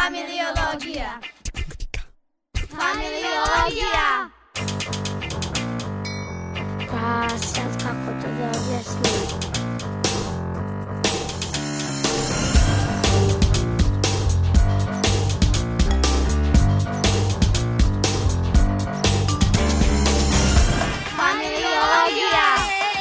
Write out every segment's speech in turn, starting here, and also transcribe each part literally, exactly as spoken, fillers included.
Familiologija. Familiologija. Pa sad kako to da objasnim? Familiologija.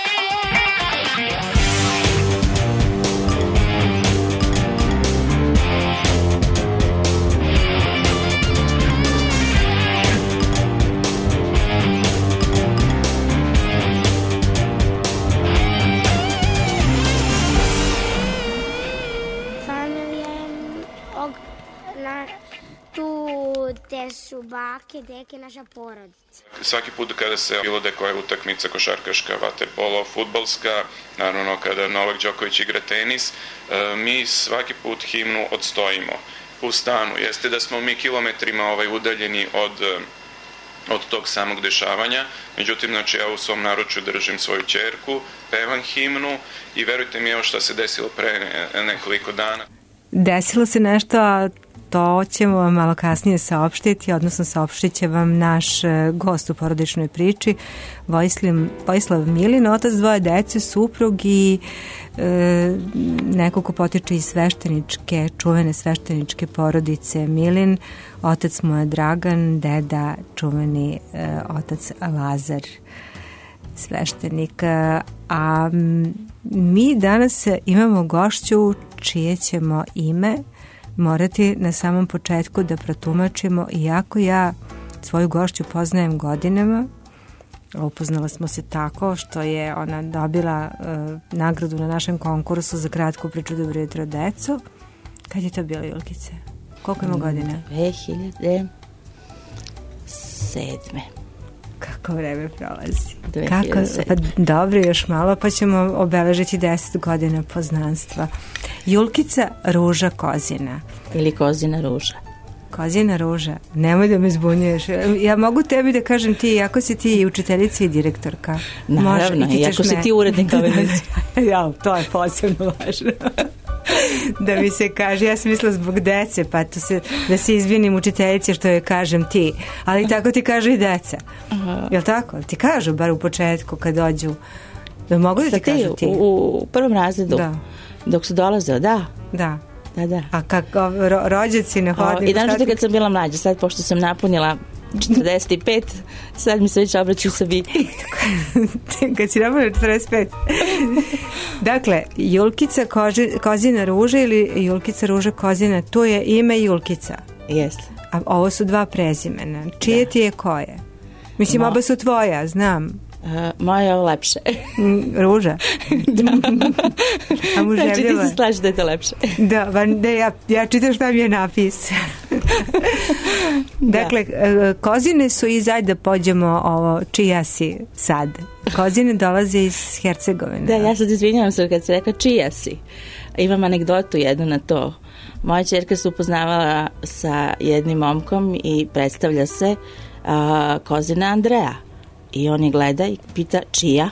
Gde su bake, deke, naša porodica. Svaki put kada se bilo da koja utakmica košarkaška, vaterpolo, fudbalska, naravno kada Novak Đoković igra tenis, mi svaki put himnu odstojimo u stanu. Jeste da smo mi kilometrima ovaj, udaljeni od, od tog samog dešavanja, međutim, znači, ja u svom naručju držim svoju ćerku, pevam himnu i verujte mi evo šta se desilo pre nekoliko dana. Desilo se nešto, a to ćemo vam malo kasnije saopštiti, odnosno saopštit će vam naš gost u porodičnoj priči, Vojislav, Vojislav Milin, otac dvoje dece, suprug i e, neko ko potiče iz svešteničke, čuvene svešteničke porodice Milin. Otac mu je Dragan, deda čuveni e, otac Lazar, sveštenik. A mi danas imamo gošću čije ćemo ime morati na samom početku da protumačimo, iako ja svoju gošću poznajem godinama. Upoznala smo se tako što je ona dobila uh, nagradu na našem konkursu za kratku priču Dobro jutro deco. Kad je to bilo, Julkice? Koliko ima godina? dve hiljade sedme. Kako vreme prolazi. dve hiljade sedme. Kako? Pa dobro, još malo pa ćemo obeležiti deset godina poznanstva. Julkica Ruža Kozina. Ili Kozina Ruža. Kozina Ruža. Nemoj da me zbunjuješ. Ja mogu tebi da kažem ti, iako si ti učiteljica i direktorka. Naravno, može, i iako si ti urednik ove emisije. Ja, to je posebno važno. Da mi se kaže, ja sam mislila zbog dece, pa to se, da se izvinim učiteljici što joj kažem ti. Ali tako ti kažu i deca. Aha. Jel tako? Ti kažu, bar u početku kad dođu. Da mogu da ti kažu ti? U, u prvom razredu. Da. Dok su dolazeo, da. Da. Da, da. A kako ro, rođaci na hodniku? I naravno kad sam bila mlađa, sad pošto sam napunila četrdeset pet, sad mi se već obraćaju sa vi. Kad si napunila četrdeset pet. Dakle, Julkica Koži, Kozina Ruža ili Julkica Ruža Kozina, to je ime Julkica. Jeste. A ovo su dva prezimena. Čije da. Ti je koje? Mislim, Mo... oba su tvoja, znam. Uh, moja je ovo lepše. Ruža? Da. A mu znači ti se slaži da je to lepše. Da, da ja, ja čitam šta mi je napis. Dakle, da. Kozine su i zajedno da pođemo ovo, čija si sad. Kozine dolaze iz Hercegovine. Da, ja sad izvinjavam se kad se rekla čija si. Imam anegdotu jednu na to. Moja ćerka se upoznavala sa jednim momkom i predstavlja se uh, Kozina Andreja. I on je gleda i pita čija?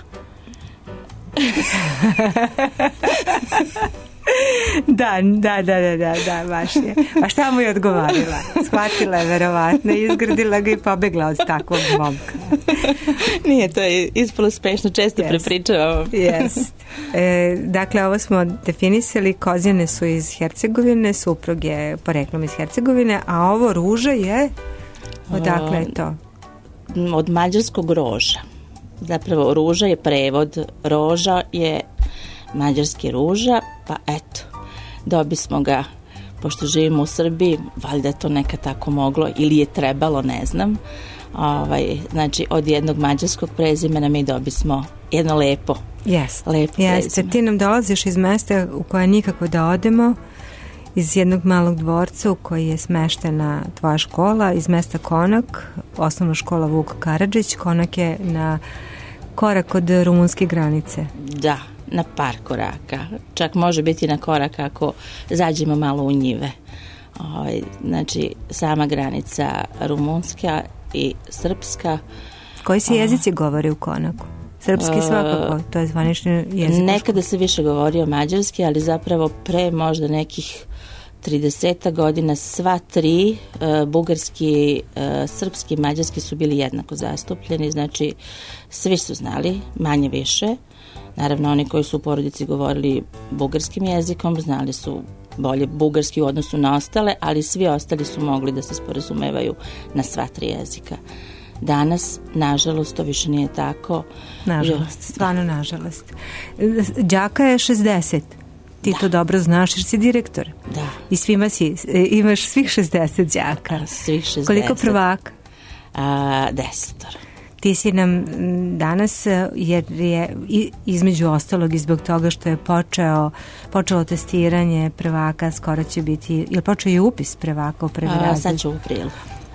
Da, da, da, da, da, da, baš je. A šta mu je odgovarila? Shvatila je verovatno, izgrdila ga i pobegla od takvog momka. Nije, to je ispalo smešno, često yes. prepričavam. Yes. E, dakle, ovo smo definisali, Kozine su iz Hercegovine, suprug je poreklom iz Hercegovine, a ovo Ruža je, odakle je to? Od mađarskog roža. Zapravo ruža je prevod, roža je mađarski ruža, pa eto, dobi smo ga, pošto živimo u Srbiji, valjda je to nekad tako moglo ili je trebalo, ne znam. Ovaj, znači, od jednog mađarskog prezimena mi dobi smo jedno lepo. Jeste, lepo jeste. Ti nam dolaziš iz mesta u koje nikako da odemo, iz jednog malog dvorca u koji je smeštena tvoja škola, iz mesta Konak, osnovna škola Vuk Karadžić. Konak je na korak od rumunske granice. Da, na par koraka. Čak može biti na korak ako zađemo malo u njive. O, znači, sama granica rumunska i srpska. Koji se jezici govori u Konaku? Srpski svakako, to je zvanični jezik. Nekada se više govorio mađarski, ali zapravo pre možda nekih trideset godina sva tri, bugarski, srpski, mađarski su bili jednako zastupljeni, znači svi su znali, manje više. Naravno, oni koji su u porodici govorili bugarskim jezikom, znali su bolje bugarski u odnosu na ostale, ali svi ostali su mogli da se sporazumevaju na sva tri jezika. Danas, nažalost, to više nije tako. Nažalost, stvarno nažalost. Đaka je šezdeset. Ti da. To dobro znaš jer si direktor. Da. I svima si, imaš svih šezdeset đaka. Svih šezdeset. Koliko prvaka? A, desetora. Ti si nam danas, jer je između ostalog i zbog toga što je počeo, počelo testiranje prvaka, skoro će biti, ili počeo je upis prvaka u prvi razred? Sad će u aprilu.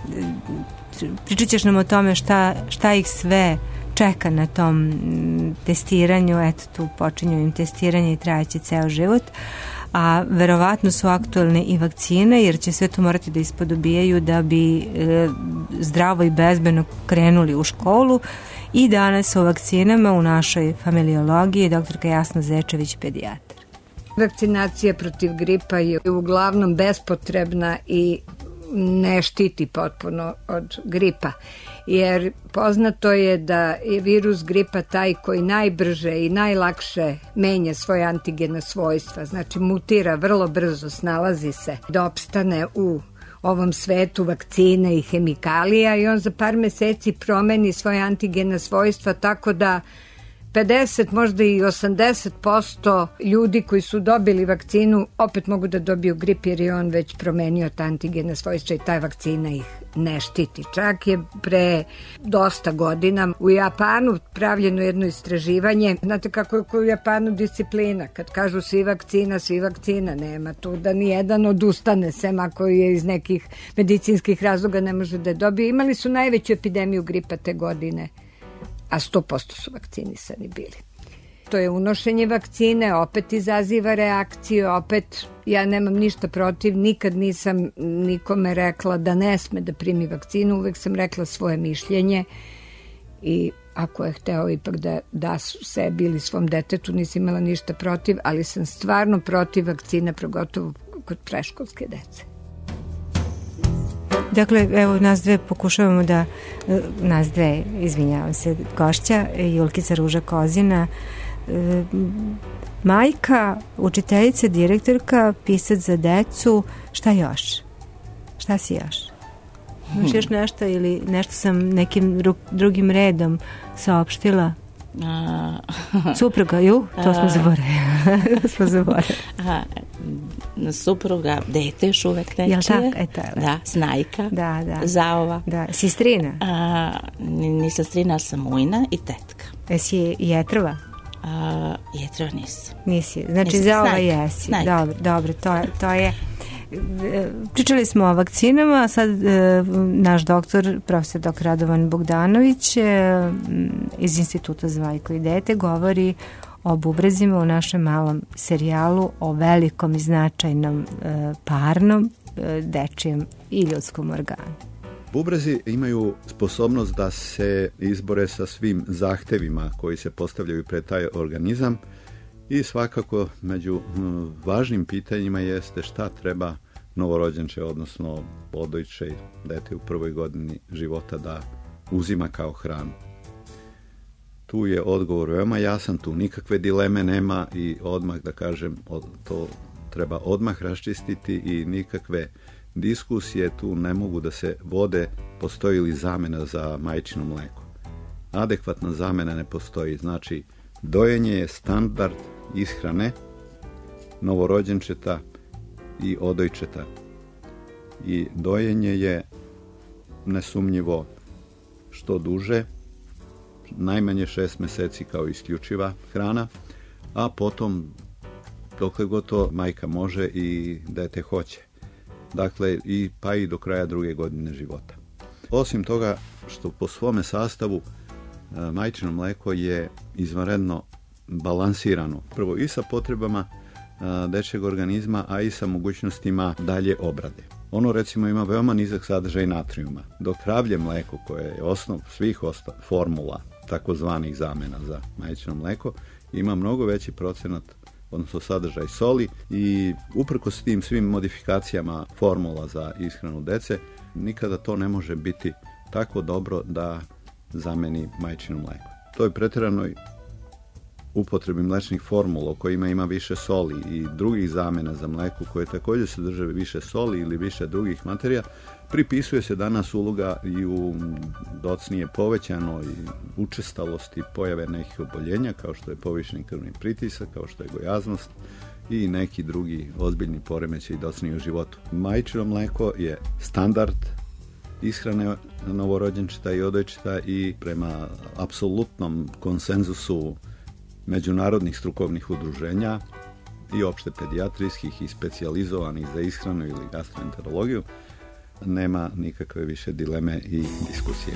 Pričat ćeš nam o tome šta, šta ih sve čeka na tom testiranju, eto tu počinju im testiranje i trajaće ceo život, a verovatno su aktualne i vakcine, jer će sve to morati da ispodobijaju da bi e, zdravo i bezbedno krenuli u školu. I danas o vakcinama u našoj familiologiji doktorka Jasna Zečević, pedijatar. Vakcinacija protiv gripa je uglavnom bespotrebna i ne štiti potpuno od gripa, jer poznato je da je virus gripa taj koji najbrže i najlakše menja svoje antigena svojstva, znači mutira vrlo brzo, snalazi se da opstane u ovom svetu vakcine i hemikalija i on za par meseci promeni svoje antigena svojstva tako da pedeset, možda i osamdeset posto ljudi koji su dobili vakcinu opet mogu da dobiju grip jer je on već promenio ta antigena svojstva i ta vakcina ih ne štiti. Čak je pre dosta godina u Japanu pravljeno jedno istraživanje. Znate kako je u Japanu disciplina? Kad kažu svi vakcina, svi vakcina. Nema tu da nijedan odustane, sem ako je iz nekih medicinskih razloga ne može da je dobije. Imali su najveću epidemiju gripa te godine, a sto posto su vakcinisani bili. To je unošenje vakcine, opet izaziva reakciju, opet ja nemam ništa protiv, nikad nisam nikome rekla da ne sme da primi vakcinu, uvek sam rekla svoje mišljenje i ako je hteo ipak da da sebi ili svom detetu, nisam imala ništa protiv, ali sam stvarno protiv vakcina, pogotovo kod predškolske dece. Dakle, evo, nas dve pokušavamo da, nas dve, izvinjavam se, gošća, Julkica Ruža Kozina, majka, učiteljica, direktorka, pisac za decu, šta još? Šta si još? Imaš još nešto ili nešto sam nekim drugim redom saopštila? Supruga, ju, to smo zaboravili. smo zaboravili. Supruga, dete još uvek nečije. Jel tako? Eto, da, snajka, da, da. zaova. Da, sistrina? A, nisam strina, ali sam ujna i tetka. Jesi jetrva? A, jetrva nisam. Nisi, znači nisam. zaova Snajka. jesi. Snajka. Dobro, dobro, to, to je... Pričali smo o vakcinama, a sad e, naš doktor, profesor doktor Radovan Bogdanović e, iz Instituta za majku i dete govori o bubrezima u našem malom serijalu o velikom i značajnom e, parnom e, dečijem i ljudskom organu. Bubrezi imaju sposobnost da se izbore sa svim zahtevima koji se postavljaju pred taj organizam i svakako među važnim pitanjima jeste šta treba novorođenče, odnosno odojče i dete u prvoj godini života da uzima kao hranu. Tu je odgovor veoma jasan, tu nikakve dileme nema i odmah da kažem, to treba odmah raščistiti i nikakve diskusije tu ne mogu da se vode, postoji li zamena za majčino mleko. Adekvatna zamena ne postoji, znači dojenje je standard ishrane novorođenčeta i odojčeta. I dojenje je nesumnjivo što duže, najmanje šest meseci kao isključiva hrana, a potom dokle god to majka može i dete hoće. Dakle, i, pa i do kraja druge godine života. Osim toga što po svome sastavu majčino mleko je izvanredno balansirano. Prvo i sa potrebama dečjeg organizma, a i sa mogućnostima dalje obrade. Ono recimo ima veoma nizak sadržaj natrijuma, dok kravlje mleko, koje je osnov svih osta, formula takozvanih zamena za majčino mleko, ima mnogo veći procenat odnosno sadržaj soli, i uprkos tim svim modifikacijama formula za ishranu dece, nikada to ne može biti tako dobro da zameni majčino mlijeko. To je pretjeranoj upotrebi mlečnih formula u kojima ima više soli i drugih zamena za mlijeko koje također sadrže više soli ili više drugih materija, pripisuje se danas uloga i u docnije povećanoj učestalosti pojave nekih oboljenja kao što je povišeni krvni pritisak, kao što je gojaznost i neki drugi ozbiljni poremećaj docnije u životu. Majčino mlijeko je standard ishrane novorođenčeta i odojčeta i prema apsolutnom konsenzusu međunarodnih strukovnih udruženja i opšte pedijatrijskih i specijalizovanih za ishranu ili gastroenterologiju nema nikakve više dileme i diskusije.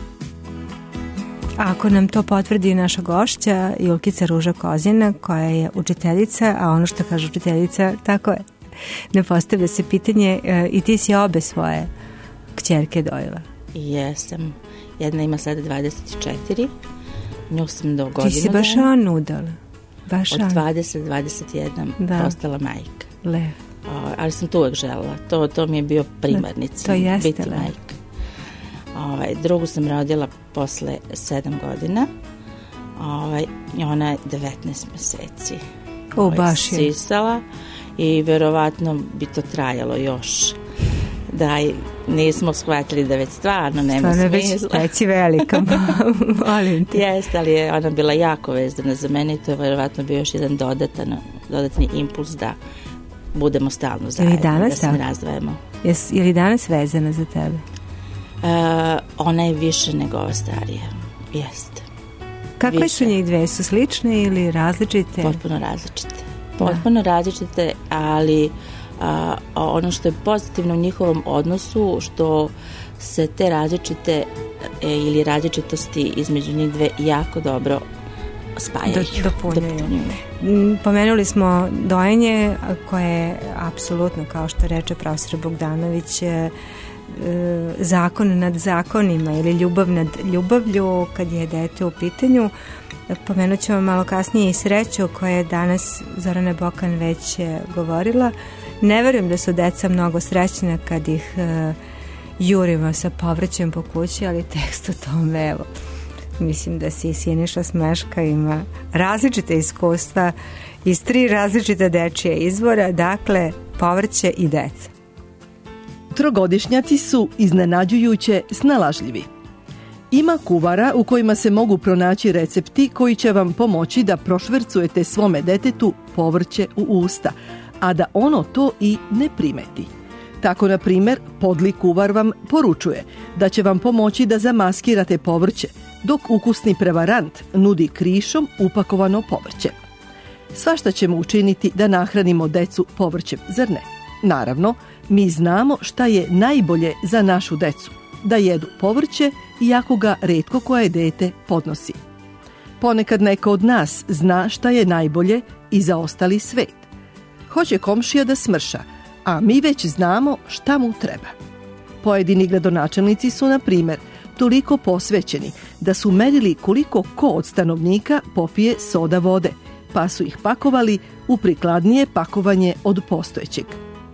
Ako nam to potvrdi naša gošća Julkica Ruža Kozina, koja je učiteljica, a ono što kaže učiteljica, tako je, ne postavlja se pitanje, i ti si obe svoje kćerke dojela. Jesam. Jedna ima sada dvadeset četiri, nju sam do godinu. Ti si baš on udala. Baš od dvadeset do dvadeset jedan da. Postala majka. Lep. O, ali sam to uvek želela. To, to mi je bio primarni cilj, biti lep. Majka. Ovaj, drugu sam rodila posle sedam godina. Ovaj, ona je devetnaest meseci. O, ovaj, baš je. Sisala i verovatno bi to trajalo još. Da, nismo shvatili da već stvarno nema stvarno smisla. Stvarno već velika, molim te. Jeste, ali je ona bila jako vezana za mene i to je verovatno bio još jedan dodatan, dodatni impuls da budemo stalno zajedno, da se ne razdvajemo. Jes, je li danas vezana za tebe? Uh, ona je više nego ova starija. Jeste. Kakve više. Su njih dve? Su slične ili različite? Potpuno različite. Potpuno da. različite, ali a, ono što je pozitivno u njihovom odnosu, što se te različite e, ili različitosti između njih dve jako dobro spajaju. Do, dopunjuju. Pomenuli smo dojenje koje je apsolutno, kao što reče profesor Bogdanović, e, zakon nad zakonima ili ljubav nad ljubavlju kad je dete u pitanju. Pomenut ćemo malo kasnije i sreću o kojoj je danas Zorana Bokan već govorila. Ne verujem da su deca mnogo srećna kad ih uh, jurimo sa povrćem po kući, ali tekst o tome, evo, mislim da si Siniša Smeška ima različite iskustva iz tri različite dečije izvora, dakle povrće i deca. Trogodišnjaci su iznenađujuće snalažljivi. Ima kuvara u kojima se mogu pronaći recepti koji će vam pomoći da prošvercujete svome detetu povrće u usta, a da ono to i ne primeti. Tako, na primjer, podli kuvar vam poručuje da će vam pomoći da zamaskirate povrće, dok ukusni prevarant nudi krišom upakovano povrće. Svašta ćemo učiniti da nahranimo decu povrćem, zar ne? Naravno, mi znamo šta je najbolje za našu decu, da jedu povrće, iako ga retko koje dete podnosi. Ponekad neko od nas zna šta je najbolje i za ostali svet. Hoće komšija da smrša, a mi već znamo šta mu treba. Pojedini gradonačelnici su, na primjer, toliko posvećeni da su merili koliko ko od stanovnika popije soda vode, pa su ih pakovali u prikladnije pakovanje od postojećeg.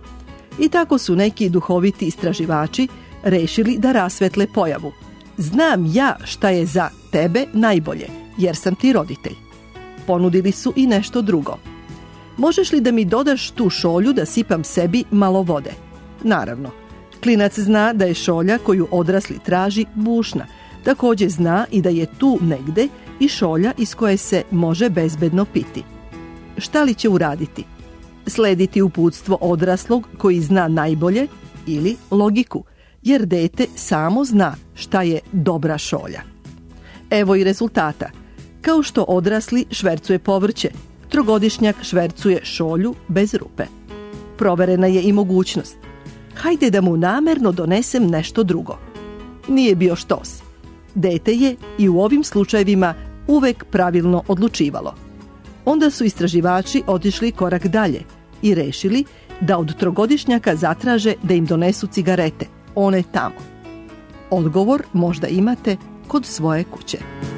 I tako su neki duhoviti istraživači rešili da rasvetle pojavu. Znam ja šta je za tebe najbolje, jer sam ti roditelj. Ponudili su i nešto drugo. Možeš li da mi dodaš tu šolju da sipam sebi malo vode? Naravno. Klinac zna da je šolja koju odrasli traži bušna. Također zna i da je tu negde i šolja iz koje se može bezbedno piti. Šta li će uraditi? Slediti uputstvo odraslog koji zna najbolje ili logiku, jer dete samo zna šta je dobra šolja. Evo i rezultata. Kao što odrasli švercuje povrće, trogodišnjak švercuje šolju bez rupe. Proverena je i mogućnost. Hajde da mu namerno donesem nešto drugo. Nije bio štos. Dete je i u ovim slučajevima uvek pravilno odlučivalo. Onda su istraživači otišli korak dalje i rešili da od trogodišnjaka zatraže da im donesu cigarete, one tamo. Odgovor možda imate kod svoje kuće.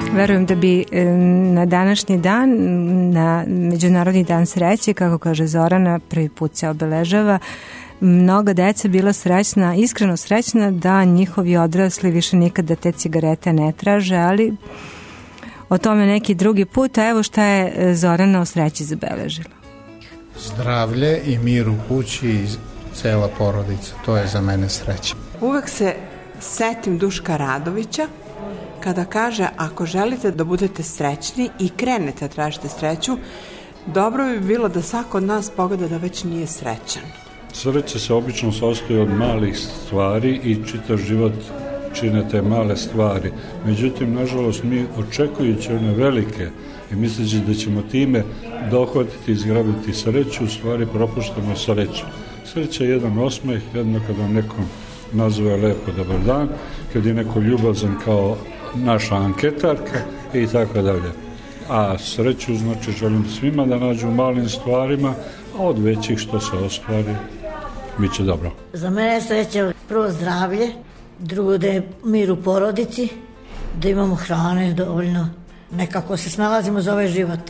Verujem da bi na današnji dan, na Međunarodni dan sreće, kako kaže Zorana, prvi put se obeležava, mnoga deca bila srećna, iskreno srećna da njihovi odrasli više nikada te cigarete ne traže, ali o tome neki drugi put. A evo šta je Zorana o sreći zabeležila. Zdravlje i mir u kući i cela porodica, to je za mene sreća. Uvek se setim Duška Radovića kada kaže, ako želite da budete srećni i krenete da tražite sreću, dobro bi bilo da svako od nas pogleda da već nije srećan. Sreća se obično sastoji od malih stvari i čitav život čine te male stvari. Međutim, nažalost, mi očekujući one velike i misleći da ćemo time dohvatiti i izgrabiti sreću, u stvari propuštamo sreću. Sreća je jedan osmeh, jedno kada neko nazove lepo dobar dan, kad je neko ljubazan kao naša anketarka i tako dalje. A sreću znači želim svima da nađu u malim stvarima, a od većih što se ostvari, bit će dobro. Za mene je sreća prvo zdravlje, drugo da je mir u porodici, da imamo hrane dovoljno, nekako se snalazimo za ovaj život.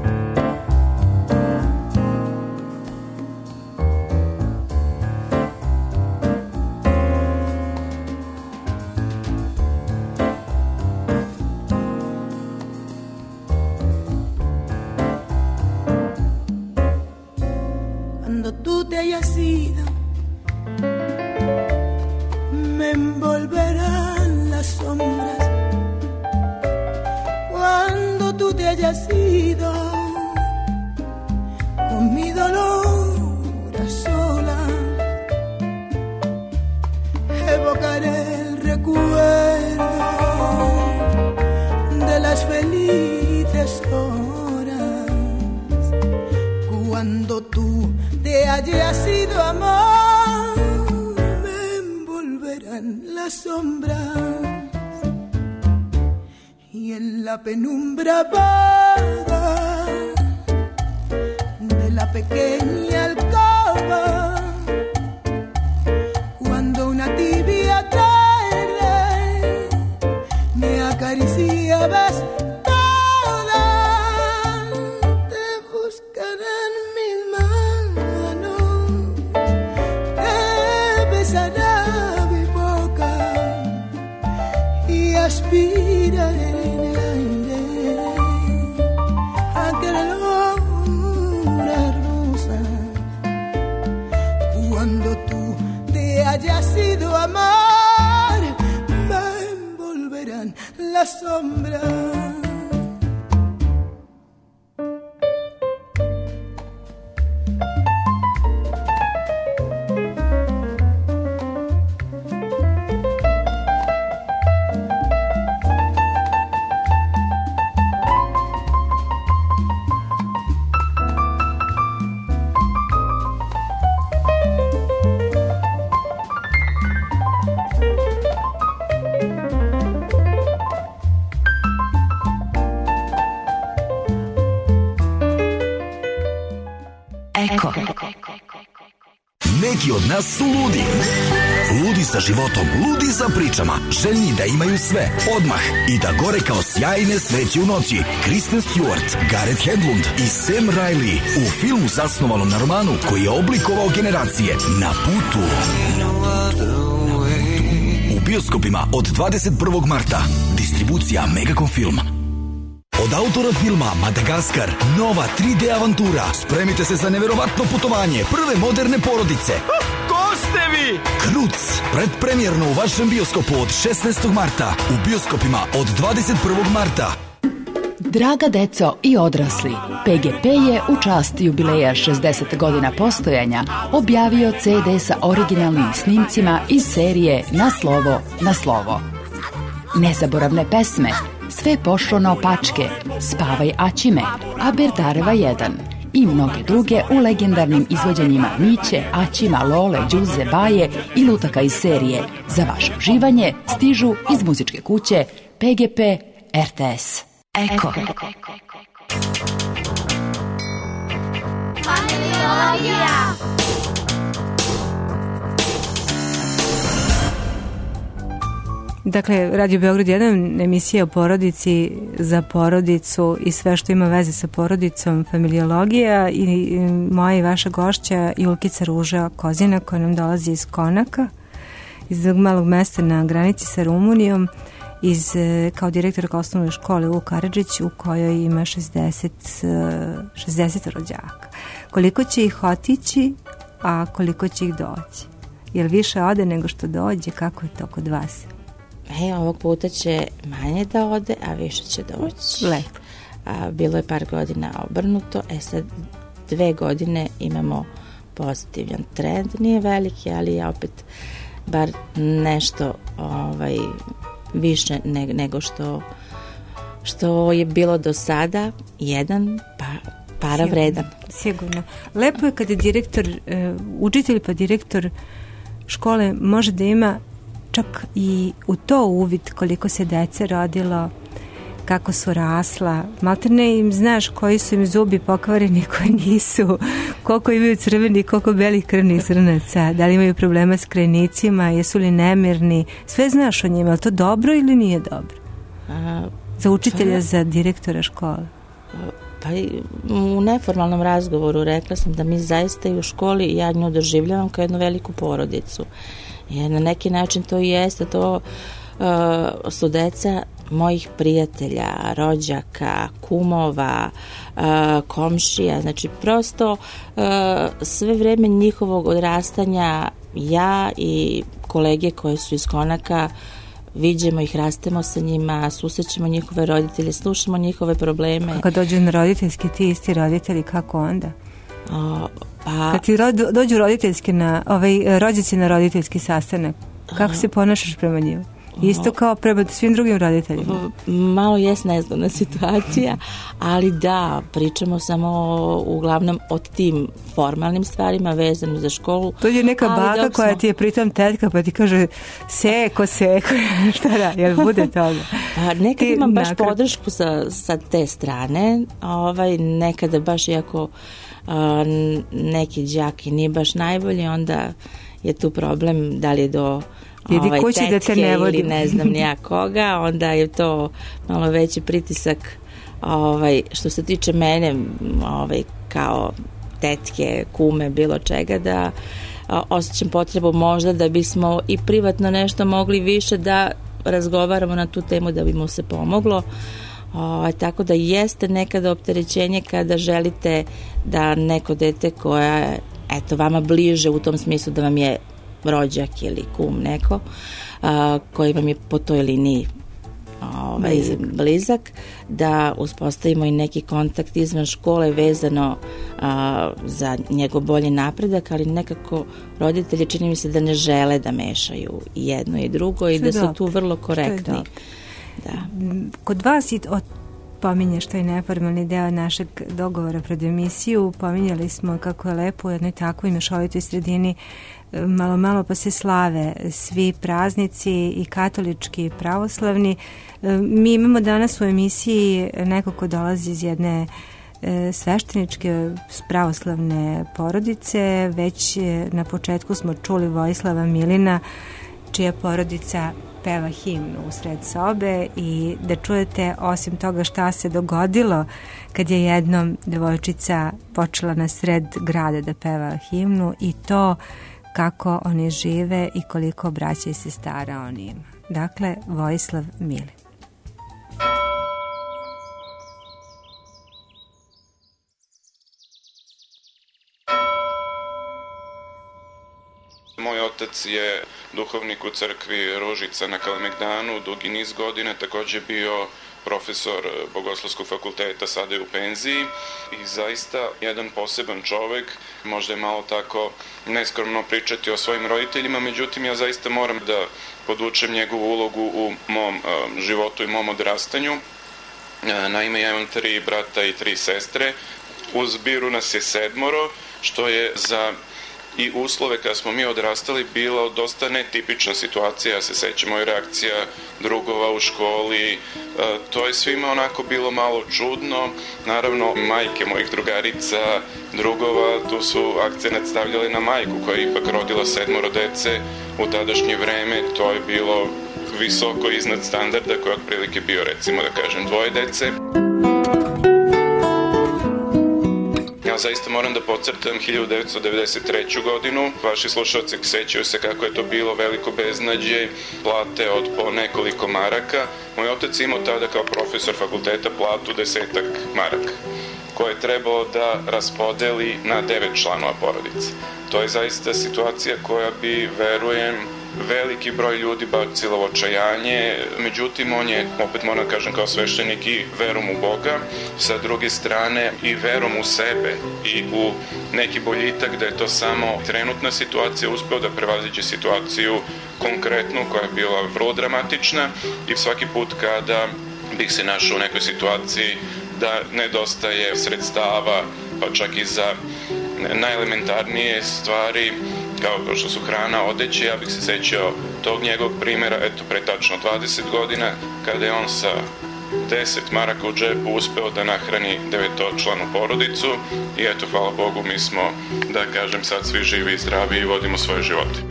Neki od nas su ludi. Ludi sa životom, ludi za pričama, željni da imaju sve, odmah i da gore kao sjajne sveće u noći. Kristen Stewart, Gareth Hedlund i Sam Riley u filmu zasnovanom na romanu koji je oblikovao generacije Na putu. U bioskopima od dvadeset prvog marta. Distribucija Megacom Film. Od autora filma Madagaskar, nova tri D avantura. Spremite se za neverovatno putovanje prve moderne porodice. Ko ste vi? Kruc, predpremjerno u vašem bioskopu od šesnaestog marta. U bioskopima od dvadeset prvog marta. Draga deco i odrasli, P G P je u čast jubileja šezdeset godina postojanja objavio C D sa originalnim snimcima iz serije Na slovo, na slovo. Nezaboravne pesme, Sve pošlo naopačke, Spavaj Aćime, Aberdareva jedan i mnoge druge u legendarnim izvođenjima Miće, Aćima, Lole, Đuze, Baje i lutaka iz serije. Za vaše uživanje stižu iz muzičke kuće P G P R T S. Eko. Familiologija. Dakle, Radio Beograd jedan, emisija o porodici, za porodicu i sve što ima veze sa porodicom, familiologija, i moja i vaša gošća Julkica Ruža Kozina, koja nam dolazi iz Konaka, iz jednog malog mesta na granici sa Rumunijom, iz, kao direktorka osnovne škole Vuk Karadžić, u kojoj ima šezdeset, šezdeset rođaka. Koliko će ih otići, a koliko će ih doći? Jel više ode nego što dođe? Kako je to kod vas? E, ovog puta će manje da ode, a više će doći. Lepo. A, bilo je par godina obrnuto, e sad dve godine imamo pozitivan trend, nije veliki, ali ja opet bar nešto ovaj, više ne, nego što, što je bilo do sada, jedan pa, para sigurno, vredan. Sigurno. Lepo je kada direktor, učitelj pa direktor škole može da ima čak i u to uvid koliko se dece rodilo, kako su rasla, maltene im znaš koji su im zubi pokvareni, koji nisu, koliko imaju crveni, koliko belih krvnih zrnaca, da li imaju problema s krajnicima, jesu li nemirni, sve znaš o njima, je li to dobro ili nije dobro? A, za učitelja, pa, za direktora škole? Pa u neformalnom razgovoru rekla sam da mi zaista i u školi, ja nju doživljavam kao jednu veliku porodicu. Jer na neki način to i jeste, to uh, su deca mojih prijatelja, rođaka, kumova, uh, komšija, znači prosto uh, sve vreme njihovog odrastanja ja i kolege koje su iz Konaka viđemo ih, rastemo sa njima, susrećemo njihove roditelje, slušamo njihove probleme. Kako dođu na roditeljski ti isti roditelji, kako onda? O, pa, kad ti ro, dođu roditeljski na, ovaj, rođaci na roditeljski sastanak, kako se ponašaš prema njima? Isto kao prema svim drugim roditeljima? Malo jest nezgodna situacija, ali da, pričamo samo uglavnom o tim formalnim stvarima vezanim za školu. To je neka baka smo... koja ti je pritom tetka pa ti kaže seko, seko, šta da, jel bude toga? Pa nekad ti imam baš nakr... podršku sa, sa te strane, ovaj, nekada baš iako uh, neki đaki nije baš najbolji, onda je tu problem da li je do Ovaj, kući da te ne vodi. Ili ne znam nija koga, onda je to malo veći pritisak ovaj, što se tiče mene ovaj, kao tetke, kume, bilo čega, da a, osjećam potrebu možda da bismo i privatno nešto mogli više da razgovaramo na tu temu da bi mu se pomoglo. O, tako da jeste nekada opterećenje kada želite da neko dete koja je eto, vama bliže u tom smislu da vam je rođak ili kum neko a, koji vam je po toj liniji ovaj, blizak. blizak, da uspostavimo i neki kontakt izvan škole vezano a, za njegov bolji napredak, ali nekako roditelji čini mi se da ne žele da mešaju jedno i drugo i da su tu vrlo korektni. Da. Kod vas i od pominješ taj neformalni deo našeg dogovora pred emisiju, pominjali smo kako je lepo u jednoj takvoj mešovitoj sredini malo malo pa se slave svi praznici i katolički i pravoslavni. Mi imamo danas u emisiji neko ko dolazi iz jedne svešteničke pravoslavne porodice. Već na početku smo čuli Vojislava Milina, čija porodica peva himnu u sred sobe, i da čujete osim toga šta se dogodilo kad je jednom devojčica počela na sred grada da peva himnu, i to kako oni žive i koliko braća i sestara oni ima. Dakle, Vojislav Milin. Moj otac je duhovnik u crkvi Ružica na Kalemegdanu dugi niz godina, takođe bio profesor Bogoslovskog fakulteta, sada je u penziji, i zaista jedan poseban čovek. Možda je malo tako neskromno pričati o svojim roditeljima, međutim ja zaista moram da podvučem njegovu ulogu u mom uh, životu i mom odrastanju. Uh, naime, ja imam tri brata i tri sestre, u zbiru nas je sedmoro, što je za i uslove kada smo mi odrastali bila dosta netipična situacija. Ja se sećam moj reakcija drugova u školi, e, to je svima onako bilo malo čudno. Naravno, majke mojih drugarica, drugova, tu su akcenat stavljali na majku koja je ipak rodila sedmoro dece u tadašnje vreme. To je bilo visoko iznad standarda koji je otprilike bio, recimo da kažem, dvoje dece. Ja zaista moram da podcrtam hiljadu devetsto devedeset treću godinu. Vaši slušalci sećaju se kako je to bilo veliko beznađe, plate od po nekoliko maraka. Moj otac imao tada kao profesor fakulteta platu desetak maraka, koje je trebalo da raspodeli na devet članova porodice. To je zaista situacija koja bi, verujem, veliki broj ljudi bacila u očajanje, međutim on je, opet moram da kažem kao sveštenik, i verom u Boga, sa druge strane i verom u sebe i u neki boljitak da je to samo trenutna situacija, uspeo da prevaziđe situaciju konkretnu koja je bila vrlo dramatična i svaki put kada bih se našao u nekoj situaciji da nedostaje sredstava, pa čak i za najelementarnije stvari, kao što su hrana, odeće, ja bih se sećao tog njegovog primjera, eto, pre tačno dvadeset godina, kada je on sa deset maraka u džepu uspeo da nahrani devetočlanu porodicu i eto, hvala Bogu, mi smo, da kažem, sad svi živi i zdravi i vodimo svoje živote.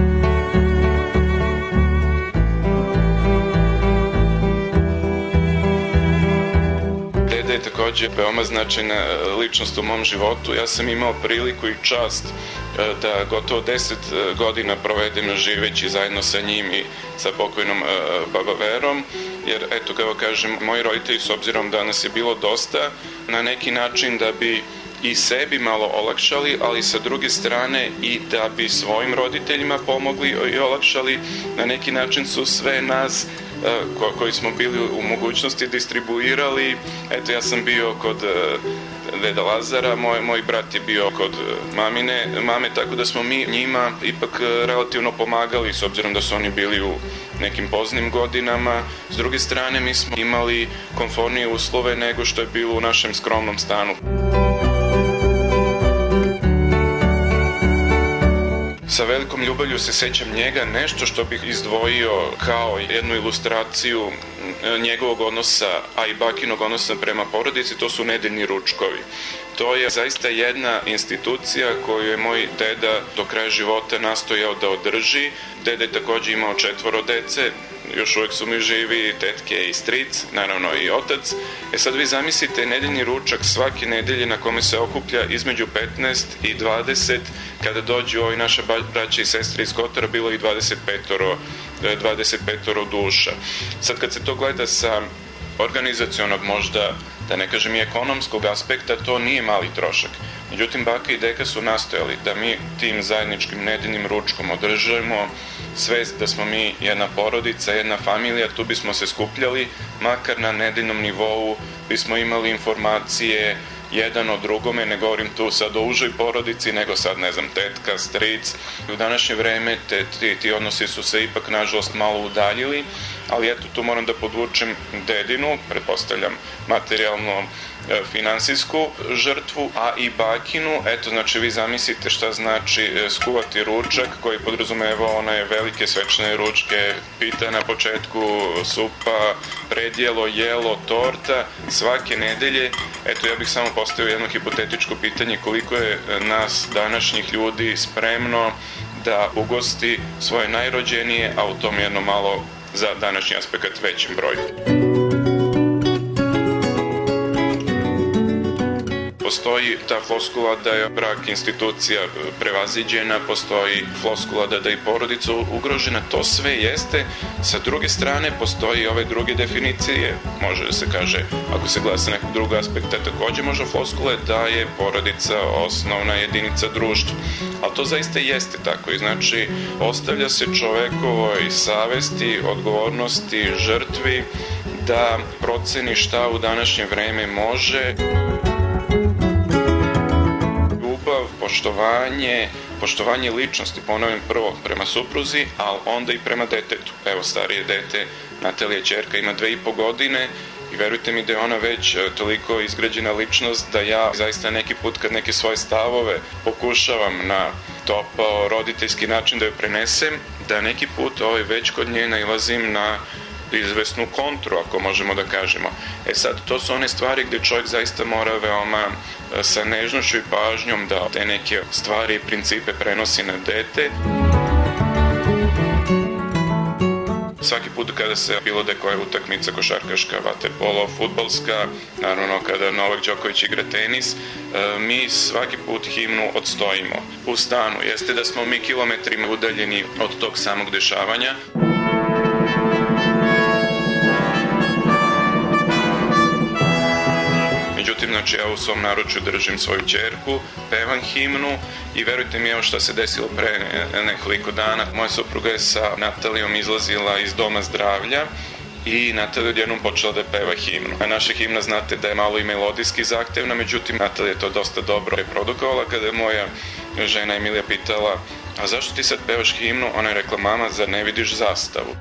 Je takođe veoma značajna ličnost u mom životu. Ja sam imao priliku i čast da gotovo deset godina provedem živeći zajedno sa njim i sa pokojnom baba Verom, jer eto, kao kažem, moji roditelji, s obzirom da nas je bilo dosta, na neki način da bi i sebi malo olakšali, ali sa druge strane i da bi svojim roditeljima pomogli i olakšali, na neki način su sve nas ko, koji smo bili u mogućnosti distribuirali. Eto, ja sam bio kod deda Lazara, moj, moj brat je bio kod mamine, mame, tako da smo mi njima ipak relativno pomagali, s obzirom da su oni bili u nekim poznim godinama. S druge strane, mi smo imali komfornije uslove nego što je bilo u našem skromnom stanu. Sa velikom ljubavlju se sećam njega. Nešto što bih izdvojio kao jednu ilustraciju njegovog odnosa, a i bakinog odnosa prema porodici, to su nedeljni ručkovi. To je zaista jedna institucija koju je moj deda do kraja života nastojao da održi. Deda je takođe imao četvoro dece, još uvek su mi živi tetke i stric, naravno i otac. E sad vi zamislite nedeljni ručak svake nedelje na kome se okuplja između petnaest i dvadeset, kada dođu ovi naše braće i sestre iz Kotora, bilo i dvadeset petoro duša. Sad kad se to gleda sa organizacionog, možda da ne kažem i ekonomskog aspekta, to nije mali trošak. Međutim, baka i deka su nastojali da mi tim zajedničkim nedeljnim ručkom održujemo svest da smo mi jedna porodica, jedna familija, tu bismo se skupljali, makar na nedeljnom nivou bismo imali informacije jedan o drugome, ne govorim tu sad o užoj porodici, nego sad, ne znam, tetka, stric. U današnje vreme te, ti, ti odnosi su se ipak, nažalost, malo udaljili, ali eto, tu moram da podvučem dedinu, pretpostavljam materijalno finansijsku žrtvu, a i bakinu. Eto, znači, vi zamislite šta znači skuvati ručak koji podrazumeva one velike svečane ručke, pita na početku, supa, predjelo, jelo, torta, svake nedelje. Eto, ja bih samo postavio jedno hipotetičko pitanje, koliko je nas današnjih ljudi spremno da ugosti svoje najrođenije, a u tom jedno malo za današnji aspekt većim broju. Postoji ta floskula da je brak institucija prevaziđena, postoji floskula da, da je porodica ugrožena, to sve jeste. Sa druge strane, postoji ove druge definicije, može da se kaže, ako se gleda sa nekog drugog aspekta, takođe može floskule da je porodica osnovna jedinica društva. Ali to zaista jeste tako i znači ostavlja se čovekovoj savesti, odgovornosti, žrtvi da proceni šta u današnje vreme može. Poštovanje, poštovanje ličnosti, ponavljam, prvo prema supruzi, ali onda i prema detetu. Evo, starije dete, Natalija ćerka, ima dve i po godine i verujte mi da je ona već toliko izgrađena ličnost da ja zaista neki put kad neke svoje stavove pokušavam na topao roditeljski način da joj prenesem, da neki put ovaj, već kod nje nailazim na izvesnu kontru, ako možemo da kažemo. E sad, to su one stvari gde čovjek zaista mora veoma sa nežnošću i pažnjom da te neke stvari i principe prenosi na dete. Svaki put kada se bilo da koja utakmica košarkaška, vaterpolo, fudbalska, naravno kada Novak Đoković igra tenis, mi svaki put himnu odstojimo u stanu. Jeste da smo mi kilometrima udaljeni od tog samog dešavanja. Međutim, znači, ja u svom naručju držim svoju ćerku, pevam himnu i verujte mi, evo šta se desilo pre nekoliko dana. Moja supruga je sa Natalijom izlazila iz doma zdravlja i Natalija odjednom počela da peva himnu. A naša himna, znate da je malo i melodijski zahtevna, međutim, Natalija je to dosta dobro reprodukovala. Kada je moja žena Emilija pitala, a zašto ti sad pevaš himnu? Ona je rekla, mama, zar ne vidiš zastavu?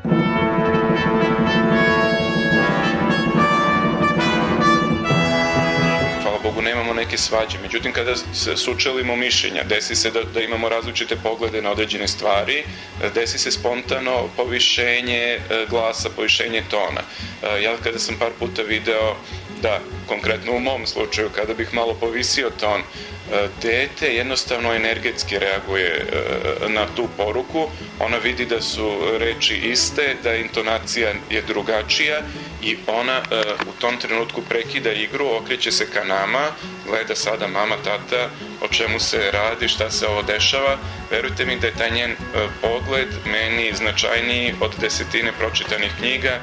Bogu, nemamo neke svađe. Međutim, kada se sučelimo mišljenja, desi se da, da imamo različite poglede na određene stvari, desi se spontano povišenje glasa, povišenje tona. Ja kada sam par puta video da, konkretno u mom slučaju, kada bih malo povisio ton, dete jednostavno energetski reaguje na tu poruku, ona vidi da su reči iste, da intonacija je drugačija i ona u tom trenutku prekida igru, okreće se ka nama, gleda sada mama, tata, o čemu se radi, šta se ovo dešava. Verujte mi da je taj njen pogled meni značajniji od desetine pročitanih knjiga.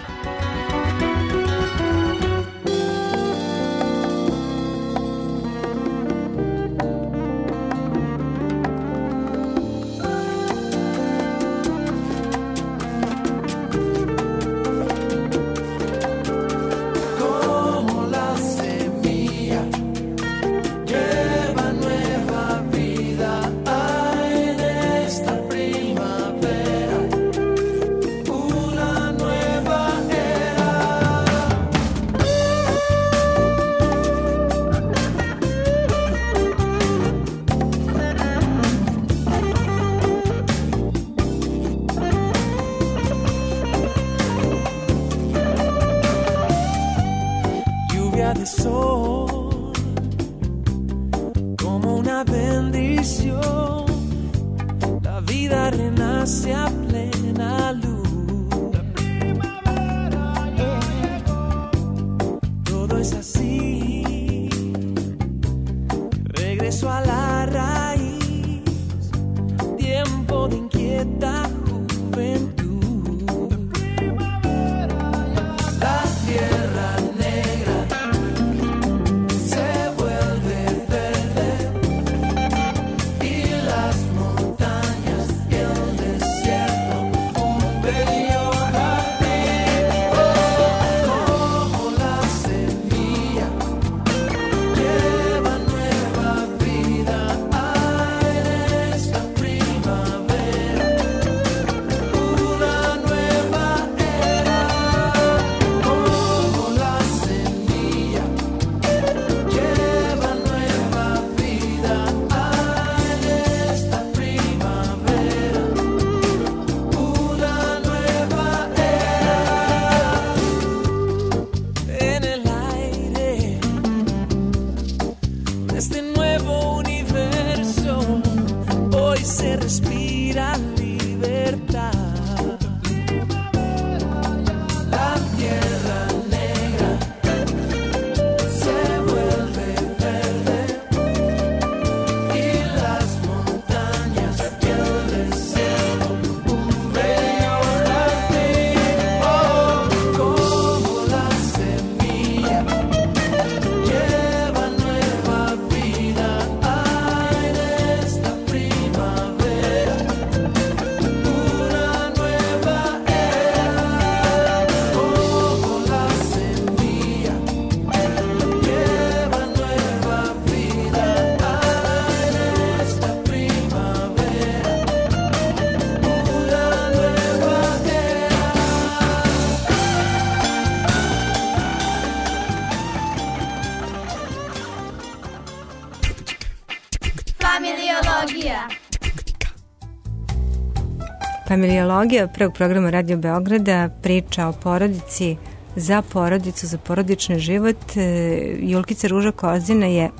Familiologija prvog programa Radio Beograda priča o porodici za porodicu, za porodični život. Julkica Ruža Kozina je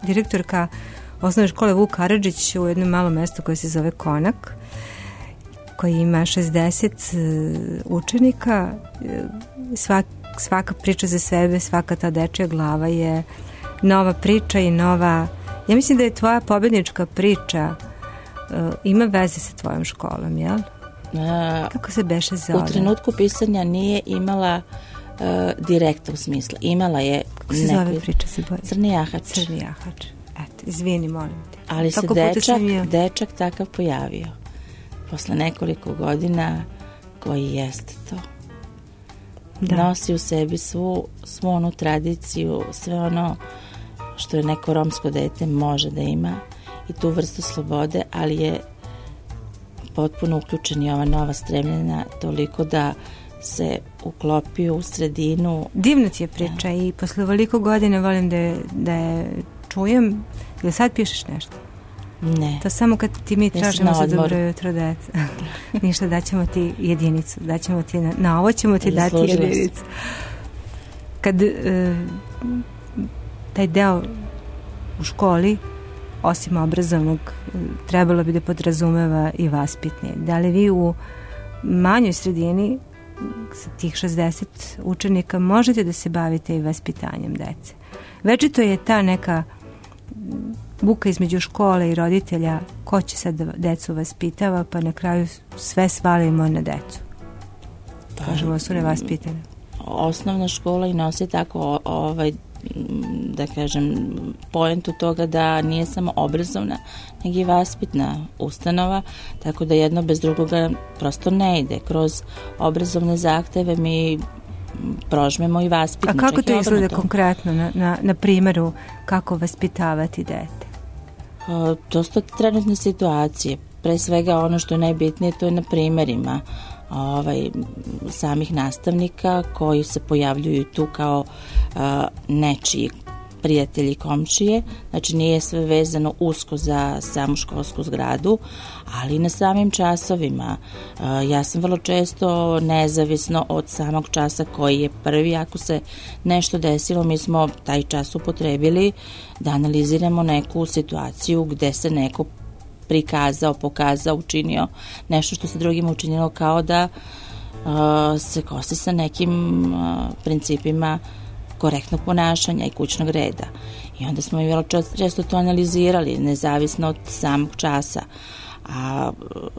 direktorka osnovne škole Vuk Karadžić u jednom malom mestu koje se zove Konak. koji ima šezdeset učenika. Svak, svaka priča za sebe, svaka ta dečja glava je nova priča i nova... Ja mislim da je tvoja pobednička priča uh, ima veze sa tvojom školom, jel? Uh, Kako se beše zove? U trenutku pisanja nije imala uh, direktnog smisla. Imala je... Kako se neku... zove priča? Se boje? Crni jahač. Crni jahač. Eto, izvini, molim te. Ali se dečak, dečak takav pojavio. Posle nekoliko godina koji jeste to. Da. Nosi u sebi svu, svu onu tradiciju, sve ono što je neko romsko dete može da ima i tu vrstu slobode, ali je potpuno uključen i ova nova stremljena toliko da se uklopio u sredinu. Divna ti je priča, da. I posle ovoliko godine volim da je, da je čujem. Ili sad pišeš nešto? Ne. To samo kad ti mi tražimo za dobro jutro, deca. Ništa, daćemo ti jedinicu. Daćemo ti na, na ovo ćemo ti dati jedinicu. Kad uh, taj deo u školi, osim obrazovnog, trebalo bi da podrazumeva i vaspitni. Da li vi u manjoj sredini sa tih šezdeset učenika možete da se bavite i vaspitanjem dece? Večito je ta neka buka između škole i roditelja, ko će sad da decu vaspitava, pa na kraju sve svalimo na decu. Kažemo su nevaspitane. Osnovna škola i nosi tako ovaj, da kažem, poentu toga da nije samo obrazovna, nego i vaspitna ustanova, tako da jedno bez drugoga prosto ne ide. Kroz obrazovne zahteve mi prožmemo i vaspitno. A kako to izgleda konkretno na, na, na primjeru kako vaspitavati dete? A, to su trenutne situacije. Pre svega ono što je najbitnije, to je na primjerima ovaj, samih nastavnika koji se pojavljuju tu kao a, nečiji prijatelji, komšije, znači nije sve vezano usko za samu školsku zgradu, ali i na samim časovima. Ja sam vrlo često nezavisno od samog časa koji je prvi, ako se nešto desilo, mi smo taj čas upotrebili da analiziramo neku situaciju gde se neko prikazao, pokazao, učinio nešto što se drugima učinilo, kao da uh, se kosi sa nekim uh, principima korektnog ponašanja i kućnog reda. I onda smo i vrlo često to analizirali, nezavisno od samog časa. A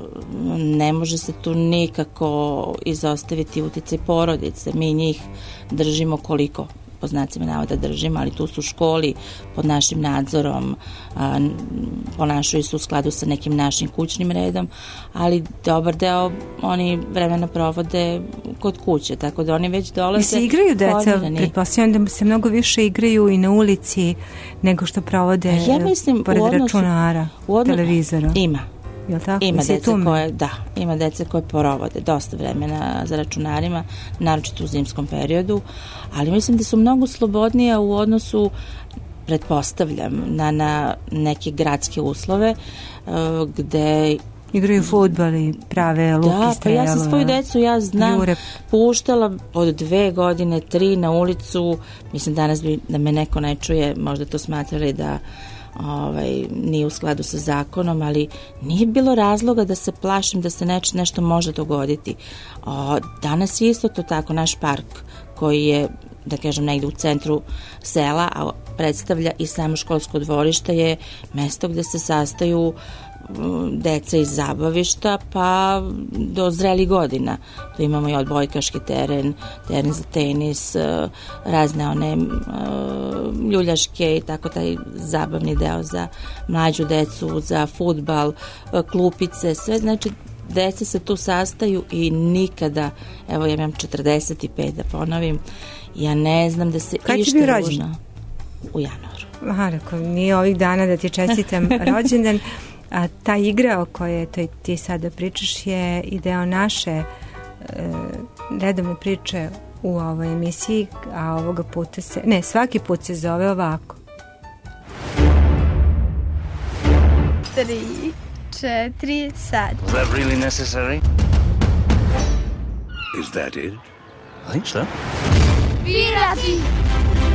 ne može se tu nikako izostaviti uticaj porodice. Mi njih držimo koliko, po znacima navoda držimo, ali tu su u školi pod našim nadzorom, a, ponašaju se u skladu sa nekim našim kućnim redom, ali dobar deo oni vremena provode kod kuće, tako da oni već dolaze. I se igraju deca, pretpostavljam da se mnogo više igraju i na ulici nego što provode ja mislim, pored u odnosu, računara, u odnosu, televizora. Ima. Jel tako? Ima dece koje, da, ima dece koje provode dosta vremena za računarima, naročito u zimskom periodu, ali mislim da su mnogo slobodnije u odnosu, pretpostavljam, na, na neke gradske uslove uh, gde igraju fudbal i prave luki strela. Da, pa ja sam svoju decu, ja znam, jure. Puštala od dve godine, tri na ulicu, mislim danas bi da me neko ne čuje, možda to smatrali da ovaj, nije u skladu sa zakonom, ali nije bilo razloga da se plašim da se neč, nešto može dogoditi. O, danas je isto to tako, naš park koji je, da kažem, negde u centru sela, a predstavlja i samo školsko dvorište, je mesto gde se sastaju deca iz zabavišta pa do zrelih godina. Tu imamo i odbojkaški teren, teren za tenis, razne one ljuljaške i tako taj zabavni deo za mlađu decu, za fudbal, klupice, sve, znači deca se tu sastaju i nikada, evo ja imam četrdeset pet da ponovim, ja ne znam da se išta ružno. U januaru. Aha, rekao, nije ovih dana da ti čestitam rođendan. A ta igra o kojoj to ti sada pričaš je i deo naše e, redovne priče u ovoj emisiji, a ovoga puta se, ne, svaki put se zove ovako. Tri, četiri, sad. Was that really necessary? Is that it? I think so. Pirati!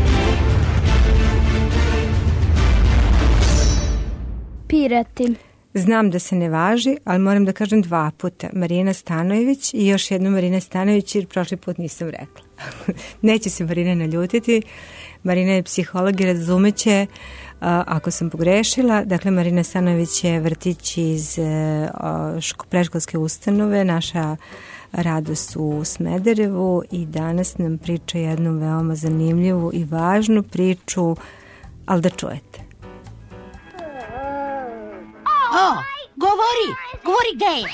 Pirati. Znam da se ne važi, ali moram da kažem dva puta. Marina Stanojević i još jednu Marina Stanojević, jer prošli put nisam rekla. Neće se Marina naljutiti. Marina je psiholog i razumeće ako sam pogrešila. Dakle, Marina Stanojević je vrtić iz predškolske ustanove, naša Radost u Smederevu, i danas nam priča jednu veoma zanimljivu i važnu priču, ali da čujete. O, govori, govori gde je.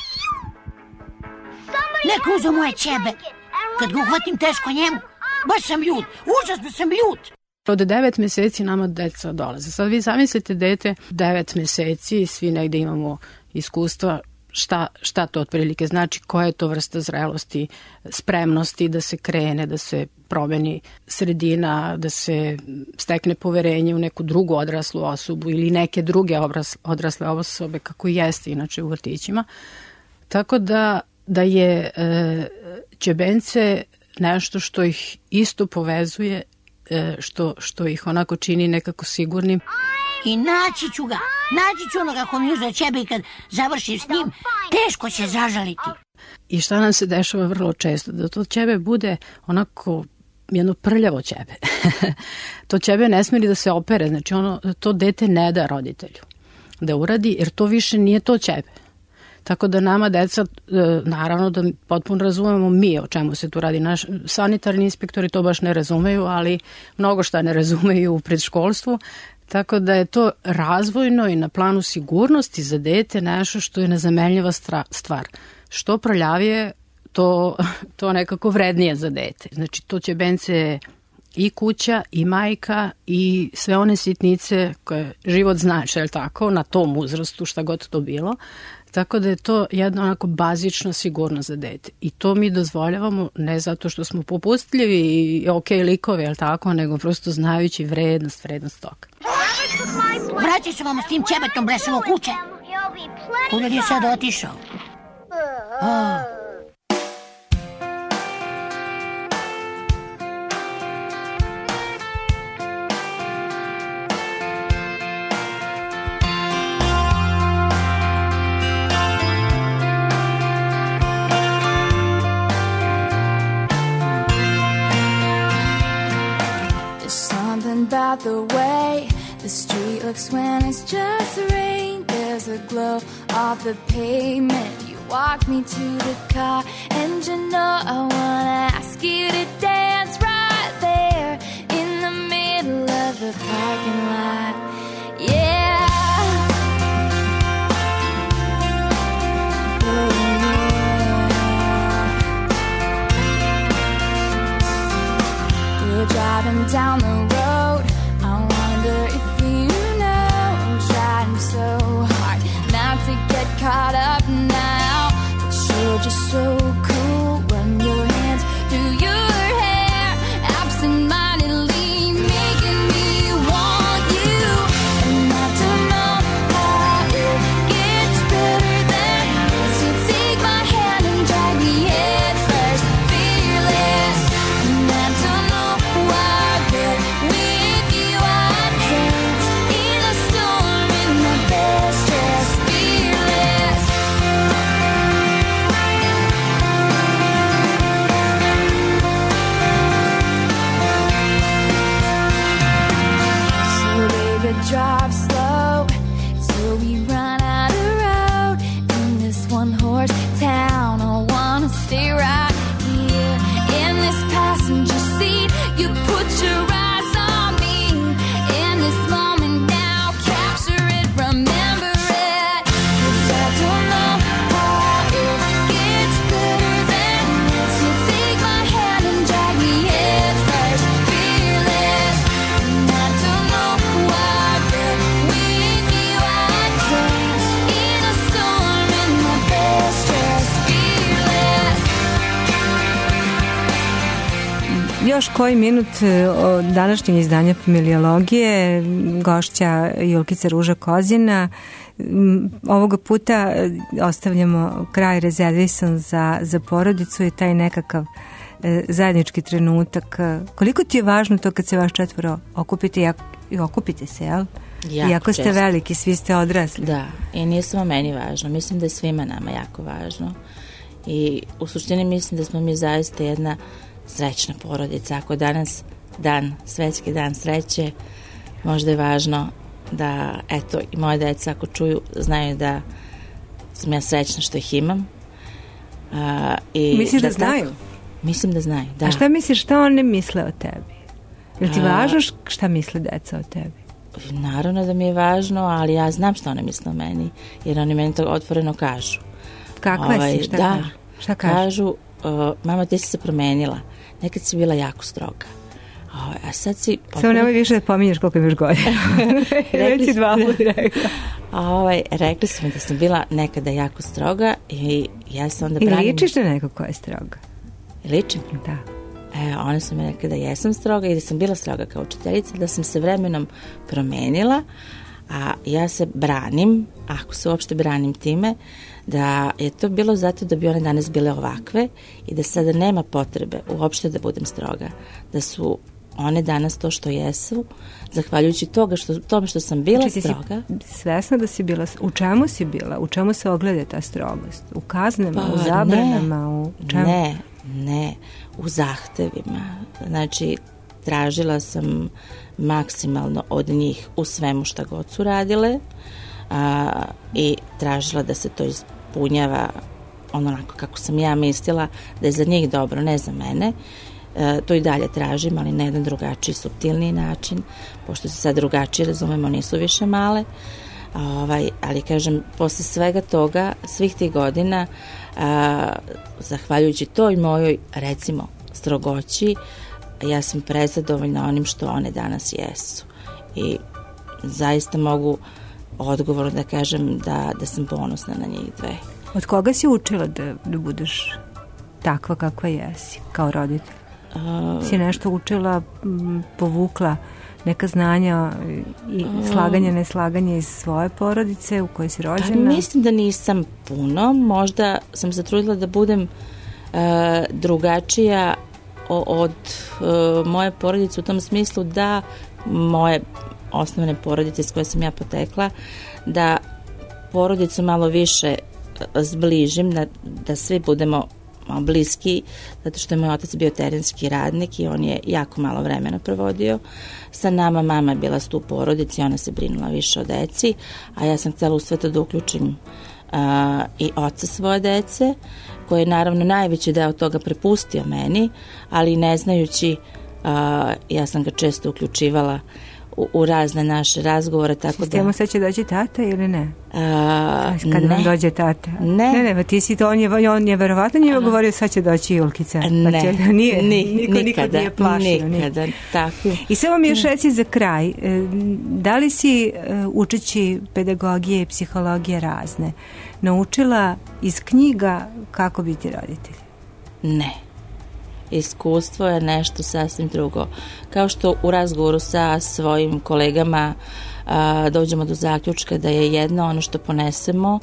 Neko uzo moje ćebe. Kad ga uhvatim teško njemu, baš sam ljut, užasno sam ljut. Od devet meseci nama deca dolaze. Sad vi zamislite dete devet meseci, svi negde imamo iskustva šta, šta to otprilike znači, koja je to vrsta zrelosti, spremnosti da se krene, da se promeni sredina, da se stekne poverenje u neku drugu odraslu osobu ili neke druge odrasle osobe, kako jeste inače u vrtićima. Tako da, da je e, ćebence nešto što ih isto povezuje, e, što, što ih onako čini nekako sigurnim. I naći ću ga, naći ću onoga ko mi uzeo ćebe i kad završim s njim, teško će zažaliti. I šta nam se dešava vrlo često? Da to ćebe bude onako jedno prljavo ćebe. To ćebe ne smije da se opere, znači ono, to dete ne da roditelju da uradi, jer to više nije to ćebe. Tako da nama deca, naravno da potpuno razumemo mi o čemu se tu radi. Naš sanitarni inspektori to baš ne razumeju, ali mnogo šta ne razumeju u predškolstvu. Tako da je to razvojno i na planu sigurnosti za dete nešto što je nezamenljiva stvar. Što prljavije, to, to nekako vrednije za dete. Znači to ćebence i kuća i majka i sve one sitnice koje život znači, je li tako, na tom uzrastu, šta god to bilo. Tako da je to jedna onako bazična sigurnost za dete. I to mi dozvoljavamo ne zato što smo popustljivi i ok likovi, je li tako, nego prosto znajući vrednost, vrednost toga. Vraćaj se vam s tim ćebetom blesavo kuće. Kuda je sad otišao? A... About the way the street looks when it's just rain. There's a glow off the pavement. You walk me to the car, and you know I wanna ask you to dance right there in the middle of the parking lot. Yeah. Oh, yeah. We're driving down the road. Caught up now, but you're just so cool. Run your hands through your hair, absent-mindedly making me want you. And I don't know how it gets better than this. You take my hand and drag me head first, fearless. And I don't know why, but with you I dance in a storm in my best dress. Drive slow till we run out of road in this one horse town. I wanna stay right here in this passenger seat. You put your eyes on me in this moment now. Capture it, remember it. 'Cause I don't know how it gets better than this. You take my hand and drag me head first, fearless. And I don't know why. Još koji minut od današnjeg izdanja Familiologije, gošća Julkica Ruža Kozina. Ovoga puta ostavljamo kraj rezervisan za, za porodicu i taj nekakav zajednički trenutak. Koliko ti je važno to kad se vaš četvoro okupite i okupite se, jel? Jako Iako ste često. veliki, svi ste odrasli. Da, i nije samo meni važno. Mislim da je svima nama jako važno. I u suštini mislim da smo mi zaista jedna srećna porodica. Ako danas dan, svetski dan sreće, možda je važno da, eto, i moje deca ako čuju, znaju da sam ja srećna što ih imam. A, i Misliš da, da znaju? Tako, mislim da znaju, da. A šta misliš, šta oni misle o tebi? Je ti A, važno šta misle deca o tebi? Naravno da mi je važno, ali ja znam šta one misle o meni, jer oni meni to otvoreno kažu. Kakva ovaj, si? Šta da, kažu? Šta kažu? Kažu, uh, mama, ti si se promenila. Nekad si bila jako stroga. O, a sad si... Samo nemoj više da pominješ koliko imaš godina. Već si dva puta rekla. Ovaj, rekli su mi da sam bila nekada jako stroga i ja se onda branim... I ličiš na neko ko je stroga? Ličim? Da. E, one su mi rekli da jesam stroga i da sam bila stroga kao učiteljica, da sam se vremenom promenila, a ja se branim, ako se uopšte branim time, da je to bilo zato da bi one danas bile ovakve i da sada nema potrebe uopšte da budem stroga, da su one danas to što jesu, zahvaljujući toga što, tome što sam bila znači, stroga. Si svesna da si bila, u čemu si bila, u čemu se ogleda ta strogost? U kaznama, pa, u zabranama, ne, u čemu? Ne, ne, u zahtevima. Znači, tražila sam maksimalno od njih u svemu šta god su radile a, i tražila da se to ispunjava onako kako sam ja mislila da je za njih dobro, ne za mene. E, to i dalje tražim, ali na jedan drugačiji, suptilniji način, pošto se sad drugačije razumemo, nisu više male. A, ovaj, ali kažem, posle svega toga, svih tih godina, a, zahvaljujući toj mojoj, recimo, strogoći, ja sam prezadovoljna onim što one danas jesu. I zaista mogu odgovorno da kažem da, da sam ponosna na njih dve. Od koga si učila da, da budeš takva kakva jesi, kao roditelj? Uh, si nešto učila, m, povukla neka znanja i slaganje, neslaganje iz svoje porodice u kojoj si rođena? Mislim da nisam puno. Možda sam se trudila da budem uh, drugačija od uh, moje porodice u tom smislu da moje osnovne porodice s koje sam ja potekla, da porodicu malo više zbližim, da, da svi budemo bliski, zato što je moj otac bio terenski radnik i on je jako malo vremena provodio sa nama. Mama je bila stup porodici, ona se brinula više o deci, a ja sam htjela u sve to da uključim uh, i oca svoje dece, koji je naravno najveći deo toga prepustio meni, ali ne znajući, uh, ja sam ga često uključivala u, u razne naše razgovore, tako da... Njemu sad će doći tata ili ne? Uh, Kada ne. vam dođe tata? Ne. Ne, ne, pa ti si to, on je, on je verovatno njima govorio sad će doći Julkica. Ne, pa će, nije, ni, niko nikada, nikad nije plašio. Nikada, nije. tako. I samo mi još reci za kraj, da li si učeći pedagogije i psihologije razne, naučila iz knjiga kako biti roditelj? Ne. Iskustvo je nešto sasvim drugo. Kao što u razgovoru sa svojim kolegama a, dođemo do zaključka da je jedno ono što ponesemo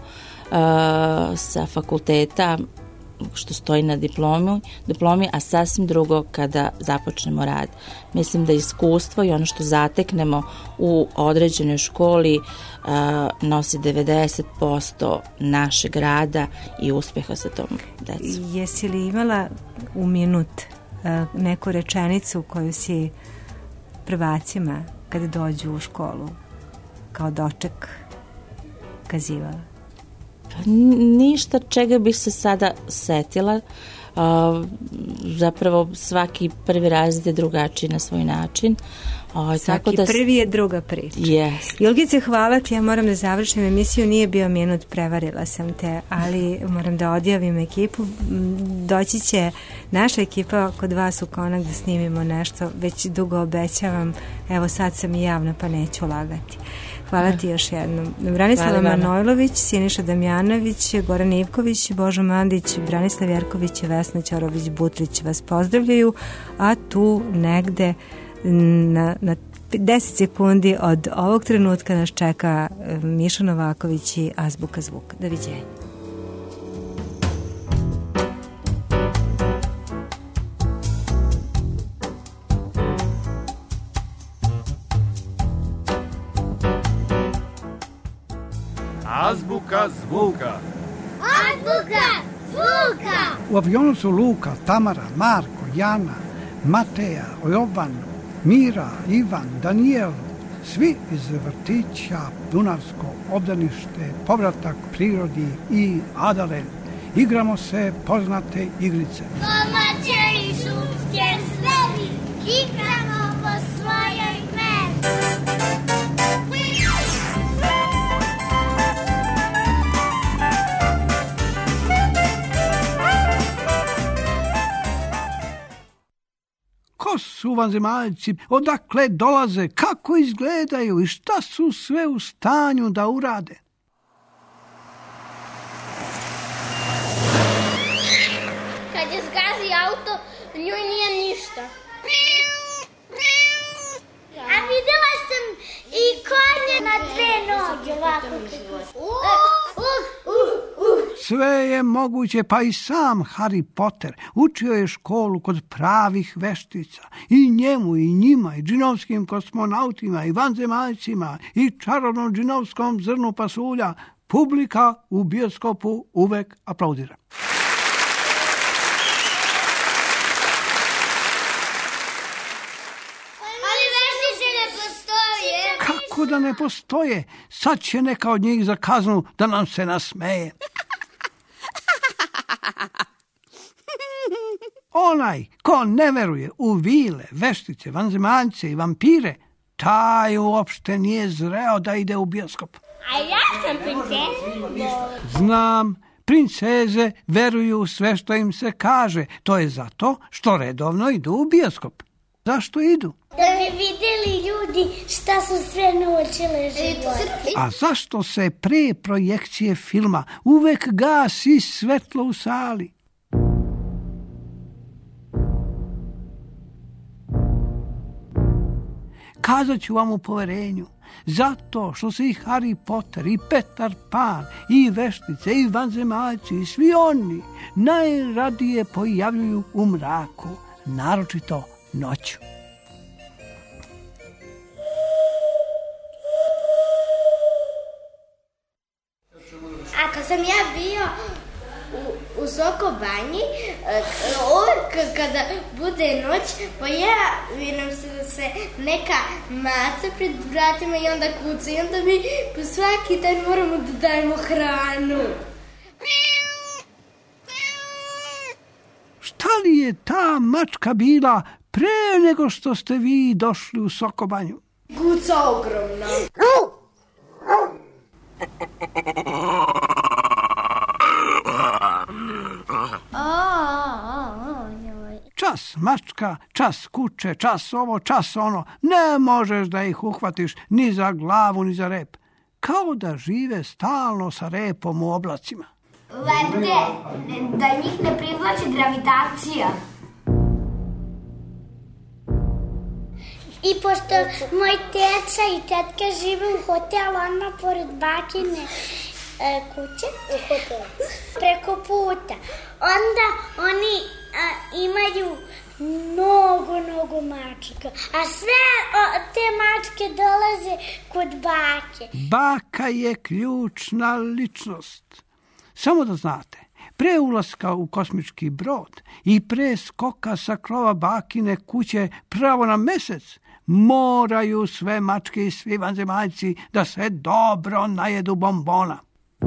a, sa fakulteta, što stoji na diplomi, diplomi, a sasvim drugo kada započnemo rad. Mislim da iskustvo i ono što zateknemo u određenoj školi uh, nosi devedeset posto našeg rada i uspeha sa tom decom. Jesi li imala u minut uh, neku rečenicu koju si prvacima kada dođu u školu kao doček kazivala? Ništa čega bih se sada setila. Uh, zapravo svaki prvi razred je drugačiji na svoj način. Uh, svaki tako da... prvi je druga priča. Yes. Julgice, hvala ti, ja moram da završim emisiju, nije bio minut, prevarila sam te, ali moram da odjavim ekipu. Doći će naša ekipa kod vas u Konak da snimimo nešto, već dugo obećavam, evo sad sam i javna pa neću lagati. Hvala ti još jednom. Branislava Manojlović, Siniša Damjanović, Goran Ivković, Božo Mandić, Branislav Jerković i Vesna Ćorović-Butrić vas pozdravljaju, a tu negde na, na deset sekundi od ovog trenutka nas čeka Miša Novaković i Azbuka zvuka. Doviđenja. Azbuka zvuka. Azbuka zvuka. U avionu su Luka, Tamara, Marko, Jana, Mateja, Jovan, Mira, Ivan, Daniel, svi iz vrtića, Dunavsko obdanište, povratak prirodi i Adalen. Igramo se poznate igrice. Domaće i šumske zveri, igramo po svojoj meri. Ko su vanzemaljci, odakle dolaze, kako izgledaju i šta su sve u stanju da urade? Kad je zgazi auto, njoj nije ništa. A videla sam i konje na dve noge, ovako. Uh, uh, uh, uh. Sve je moguće, pa i sam Harry Potter učio je školu kod pravih veštica. I njemu, i njima, i džinovskim kosmonautima, i vanzemaljcima, i čarobnom džinovskom zrnu pasulja, publika u bioskopu uvek aplaudira. Kako da ne postoje? Sad će neka od njih za kaznu da nam se nasmeje. Onaj ko ne veruje u vile, veštice, vanzemaljce i vampire, taj uopšte nije zreo da ide u bioskop. A ja sam princeza. Znam, princeze veruju u sve što im se kaže. To je zato što redovno idu u bioskop. Zašto idu? Da bi vidjeli ljudi šta su sve naučile život. A zašto se pre projekcije filma uvek gasi svetlo u sali? Kazat ću vam u poverenju, zato što se i Harry Potter, i Petar Pan, i veštice, i vanzemaljci, i svi oni najradije pojavljuju u mraku, naročito noću. Ako sam ja bio u, u Soko Banji, uvek kada bude noć, pojavi nam se da se neka maca pred vratima i onda kuca i onda mi po svaki dan moramo da dajemo hranu. Šta li je ta mačka bila pre nego što ste vi došli u Soko Banju? Guca ogromna. Čas mačka, čas kuće, čas ovo, čas ono. Ne možeš da ih uhvatiš ni za glavu, ni za rep. Kao da žive stalno sa repom u oblacima. Lebde, da njih ne privlači gravitacija. I pošto moj teca i tetka žive u hotelu, ona pored bakine e, kuće, u hotelu, preko puta, onda oni a, imaju mnogo, mnogo mačaka, a sve o, te mačke dolaze kod bake. Baka je ključna ličnost. Samo da znate, pre ulaska u kosmički brod i pre skoka sa krova bakine kuće pravo na mesec, moraju sve mačke i svi vanzemaljci da se dobro najedu bombona.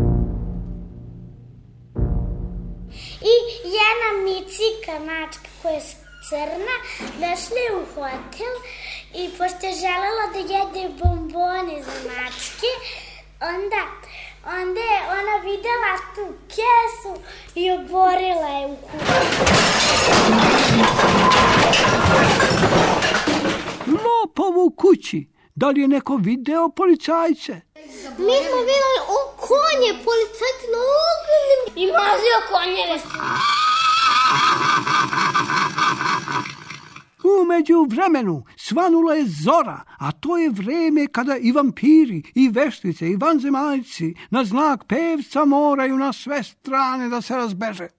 I jedna micika mačka koja je crna došla u hotel i pošto je želela da jede bombone za mačke, onda, onda je ona videla tu kesu i oborila je u kuću. Lopov u kući. Da li je neko video policajce? Mi smo videli o konje, policajci na ogromnim i mazio konjeve. Umeđu vremenu svanula je zora, a to je vreme kada i vampiri, i veštice, i vanzemaljci na znak pevca moraju na sve strane da se razbeže.